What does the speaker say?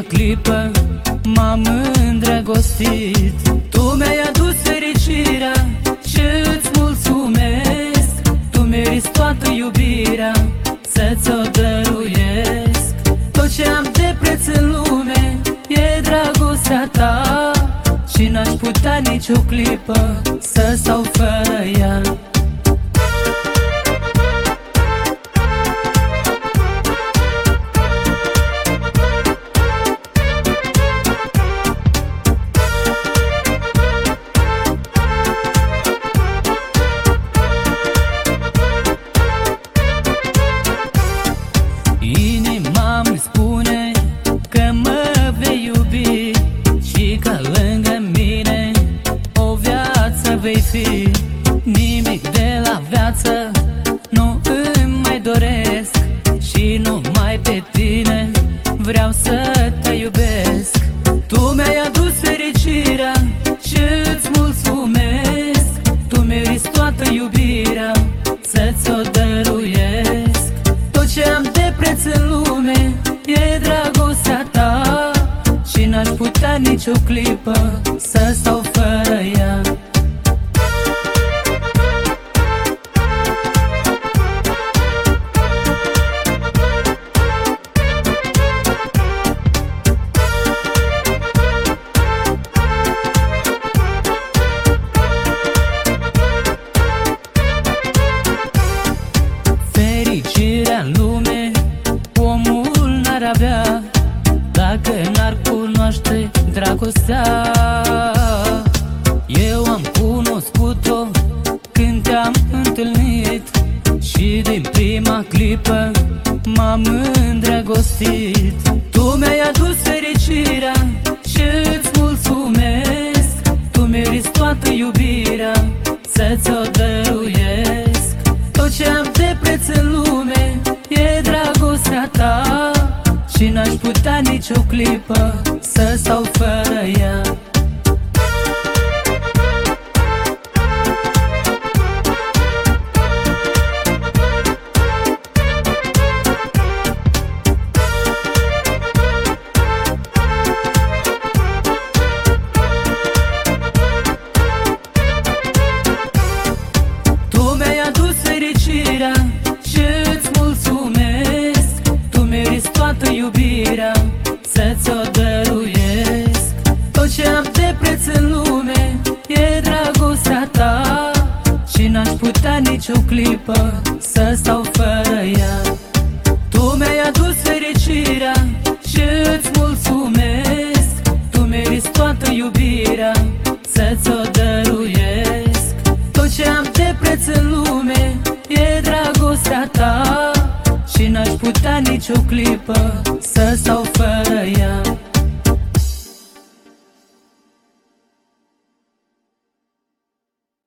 clipă m-am îndrăgostit. Tu mi-ai adus fericirea și îți mulțumesc. Tu meriți toată iubirea, să-ți-o dăruiesc. Tot ce am de preț în lume e dragostea ta și n-aș putea nici o clipă să stau fără ea. Inima îmi spune că mă vei iubi și că lângă mine o viață vei fi. Nimic de la viață nu îmi mai doresc și numai pe tine vreau să te iubesc. Tu mi-ai adus fericirea și îți mulțumesc. Tu meriți toată iubirea, să-ți-o dăruiesc. Tot ce am de preț în lume e dragostea ta și n-aș putea nici o clipă să stau fără ea. Fericirea în lume omul n-ar avea dacă n-ar cunoaște dragostea. Eu am cunoscut-o când te-am întâlnit și din prima clipă m-am îndrăgostit. Tu mi-ai adus fericirea și îți mulțumesc. Tu meriți toată iubirea, să-ți-o dăruiesc. Tot ce am de preț în lume e dragostea ta și n-aș putea nici o clipă să stau fără ea. Tu mi-ai adus fericirea și îți mulțumesc. Tu meriți toată iubirea, să-ți-o dăruiesc. Tot ce am de preț în lume e dragostea ta și n-aș putea nici o clipă să stau fără ea. Tu mi-ai adus fericirea și îți mulțumesc. Tu meriți toată iubirea, să-ți-o dăruiesc. Tot ce am de preț în lume e dragostea ta și n-aș putea nici o clipă să stau fără ea.